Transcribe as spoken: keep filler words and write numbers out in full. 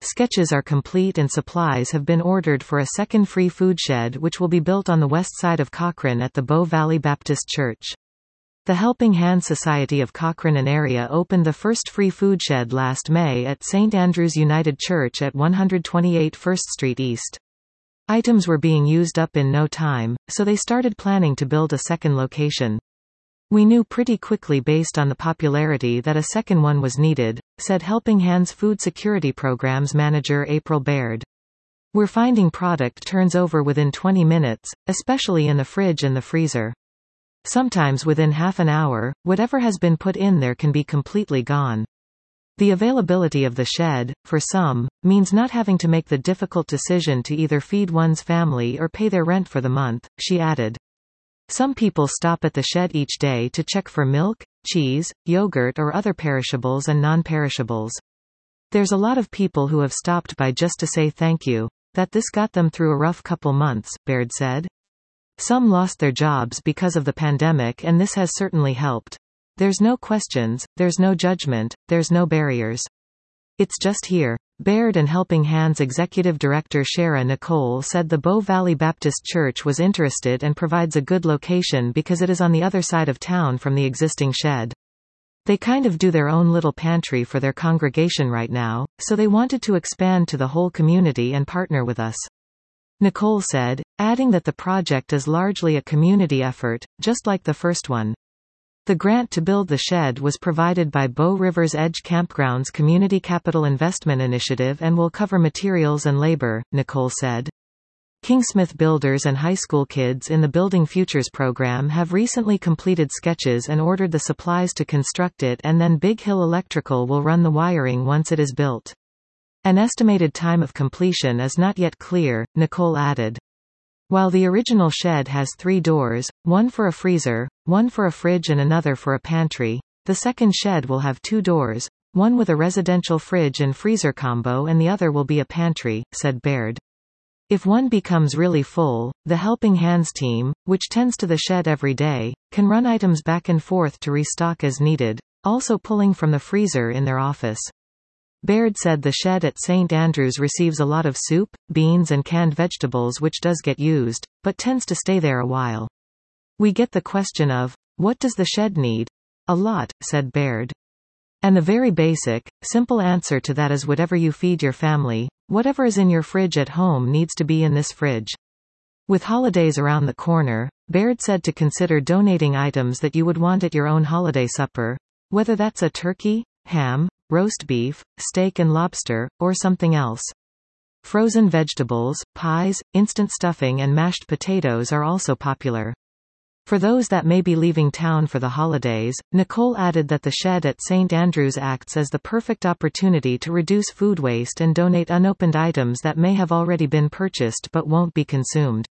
Sketches are complete and supplies have been ordered for a second free food shed which will be built on the west side of Cochrane at the Bow Valley Baptist Church. The Helping Hands Society of Cochrane and area opened the first free food shed last May at Saint Andrew's United Church at one twenty-eight First Street East. Items were being used up in no time, so they started planning to build a second location. "We knew pretty quickly based on the popularity that a second one was needed," said Helping Hands Food Security Programs Manager April Baird. "We're finding product turns over within twenty minutes, especially in the fridge and the freezer. Sometimes within half an hour, whatever has been put in there can be completely gone. The availability of the shed, for some, means not having to make the difficult decision to either feed one's family or pay their rent for the month," she added. "Some people stop at the shed each day to check for milk, cheese, yogurt or other perishables and non-perishables. There's a lot of people who have stopped by just to say thank you, that this got them through a rough couple months," Baird said. "Some lost their jobs because of the pandemic and this has certainly helped. There's no questions, there's no judgment, there's no barriers. It's just here." Baird and Helping Hands Executive Director Shara Nicole said the Bow Valley Baptist Church was interested and provides a good location because it is on the other side of town from the existing shed. "They kind of do their own little pantry for their congregation right now, so they wanted to expand to the whole community and partner with us," Nicole said, adding that the project is largely a community effort, just like the first one. The grant to build the shed was provided by Bow River's Edge Campgrounds Community Capital Investment Initiative and will cover materials and labor, Nicole said. Kingsmith Builders and high school kids in the Building Futures program have recently completed sketches and ordered the supplies to construct it, and then Big Hill Electrical will run the wiring once it is built. An estimated time of completion is not yet clear, Nicole added. While the original shed has three doors, one for a freezer, one for a fridge and another for a pantry, the second shed will have two doors, one with a residential fridge and freezer combo and the other will be a pantry, said Baird. If one becomes really full, the Helping Hands team, which tends to the shed every day, can run items back and forth to restock as needed, also pulling from the freezer in their office. Baird said the shed at Saint Andrews receives a lot of soup, beans and canned vegetables which does get used, but tends to stay there a while. "We get the question of, what does the shed need? A lot," said Baird. "And the very basic, simple answer to that is whatever you feed your family, whatever is in your fridge at home needs to be in this fridge." With holidays around the corner, Baird said to consider donating items that you would want at your own holiday supper, whether that's a turkey, ham, roast beef, steak and lobster, or something else. Frozen vegetables, pies, instant stuffing and mashed potatoes are also popular. For those that may be leaving town for the holidays, Nicole added that the shed at Saint Andrews acts as the perfect opportunity to reduce food waste and donate unopened items that may have already been purchased but won't be consumed.